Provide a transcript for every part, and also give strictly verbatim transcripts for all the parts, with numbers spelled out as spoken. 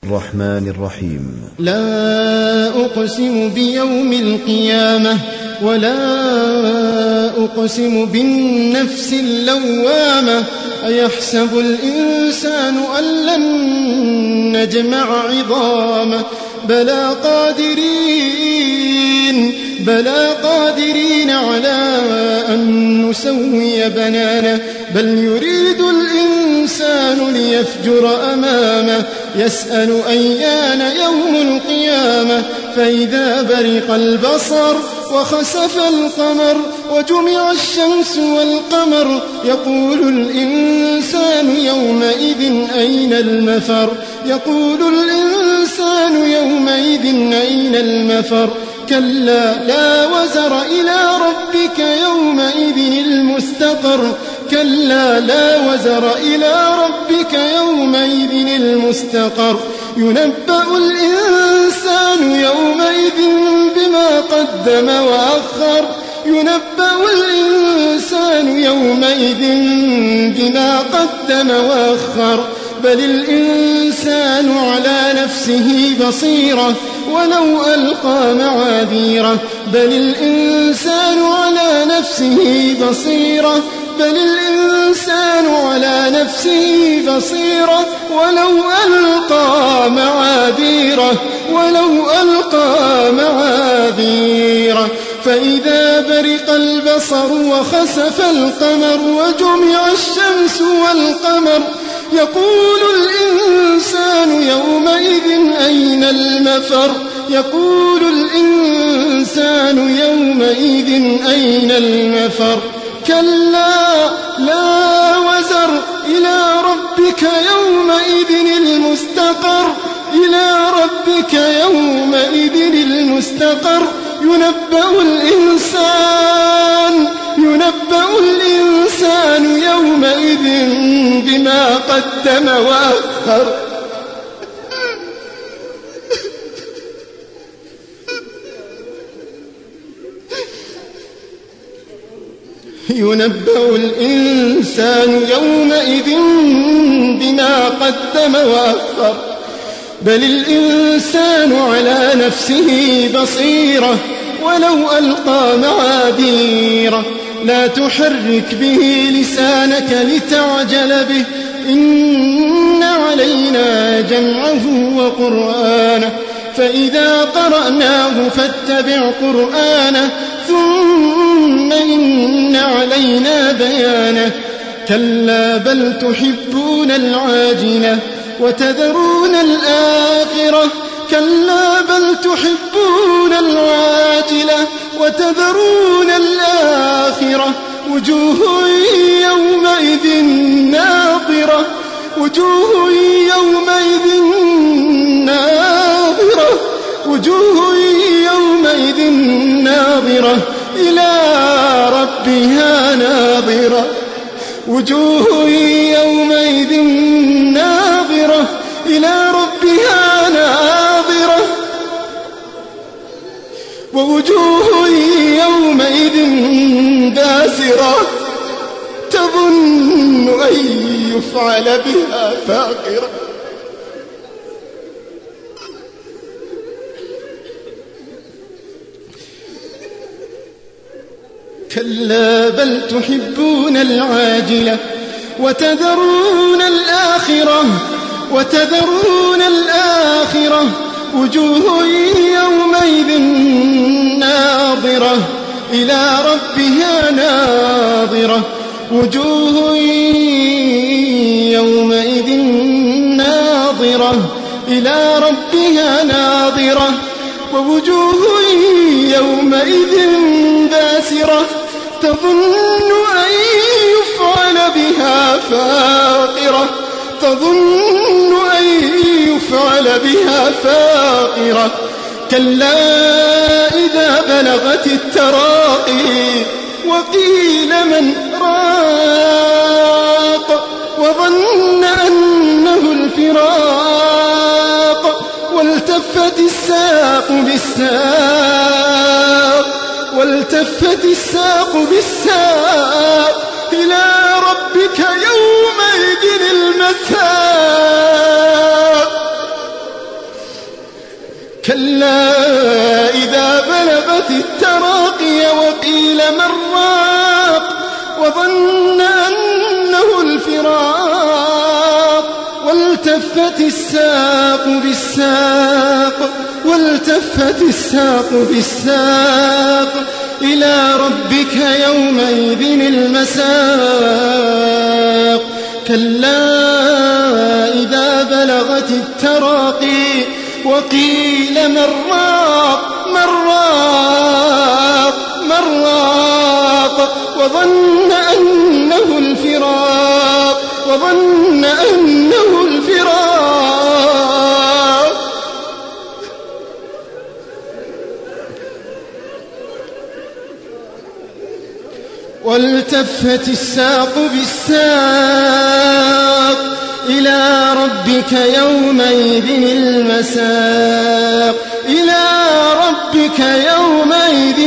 الرحمن الرحيم. لا أقسم بيوم القيامة ولا أقسم بالنفس اللوامة أيحسب الإنسان أن لن نجمع عظامه بلى قادرين بلى قادرين على أن نسوي بنانه بل يريد الإنسان ليفجر أمامه يسأل أيان يوم القيامة فإذا برق البصر وخسف القمر وجمع الشمس والقمر يقول الإنسان يومئذ أين المفر يقول الإنسان يومئذ أين المفر كلا لا وزر إلى ربك يومئذ المستقر كلا لا وزر إلى ربك يومئذ المستقر ينبأ الإنسان يومئذ بما قدم وأخر ينبأ الإنسان يومئذ بما قدم وأخر بل الإنسان على نفسه بصيرة ولو ألقى معاذيره بل الإنسان على نفسه بصيرة بل الإنسان على نفسه بصيرة ولو ألقى معاذيره ولو ألقى معاذيره فإذا برق البصر وخسف القمر وجمع الشمس والقمر يقول الإنسان يومئذ أين المفر يقول الإنسان يومئذ أين المفر كلا لا وزر إلى ربك يومئذ المستقر إلى ربك يومئذ المستقر ينبأ الإنسان ينبأ الإنسان يومئذ بما قدم وأخر ينبأ الإنسان يومئذ بما قدم وأخر بل الإنسان على نفسه بصيرة ولو ألقى معاذيره لا تحرك به لسانك لتعجل به إن علينا جمعه وقرآنه فإذا قرأناه فاتبع قرآنه ثم إن علينا بيانه كلا بل تحبون العاجلة وتذرون الآخرة كلا بل تحبون العاجلة وتذرون الآخرة وجوه يومئذ ناظرة وجوه يومئذ ناظرة وجوه يومئذ ناظرة إلى ربها ناظرة وجوه يومئذ ناظرة إلى ربها ناظرة ووجوه يومئذ باسرة تظن أن يفعل بها فاقرة كلا بل تحبون العاجلة وتذرون الآخرة وتذرون الآخرة وجوه يومئذ ناظرة إلى ربها ناظرة وجوه يومئذ ناظرة إلى ربها ناظرة ووجوه يومئذ باسرة تظن أن يفعل بها فاقرة تظن أن يفعل بها فاقرة كلا إذا بلغت التراقي وقيل من راق وظن أنه الفراق والتفت الساق بالساق والتفت الساق بالساق إلى ربك يومئذ المساق كلا إذا بلغت التراقي وقيل من راق وظن أنه الفراق والتفت الساق بالساق والتفت الساق بالساق إلى ربك يومئذ المساق كلا إذا بلغت التراقي وقيل من راق من راق من راق وظن أنه الفراق وظن أنه الفراق والتفت الساق بالساق إلى ربك يومئذ المساق إلى ربك يومئذ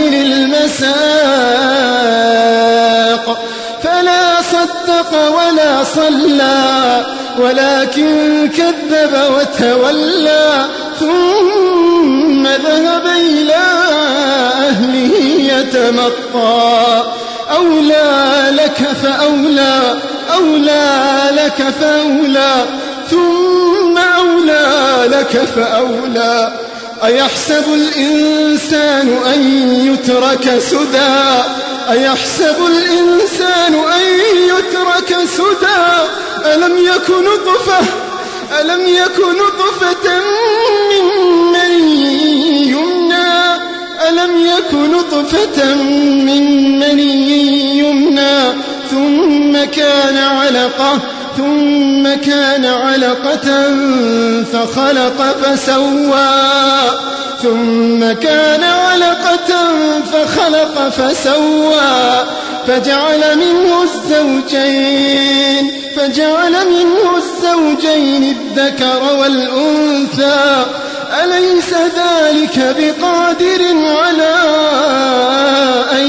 المساق فلا صدق ولا صلى ولكن كذب وتولى ثم ذهب إلى أهله يتمطى أولى لك فأولى أولى لك فأولى ثم أولى لك فأولى أيحسب الإنسان أن يترك سدى أيحسب الإنسان أن يترك سدى ألم يك نطفة ألم يك نطفة من مني يمنى ألم يك نطفة من مني يمنى ثم كان علقة ثم كان علقة فخلق فسوى ثم كان علقة فخلق فسوى فجعل منه الزوجين فجعل منه الزوجين الذكر والأنثى أليس ذلك بقادر على أن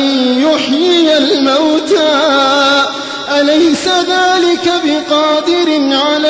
يحيي الموتى أليس ذلك بقادر على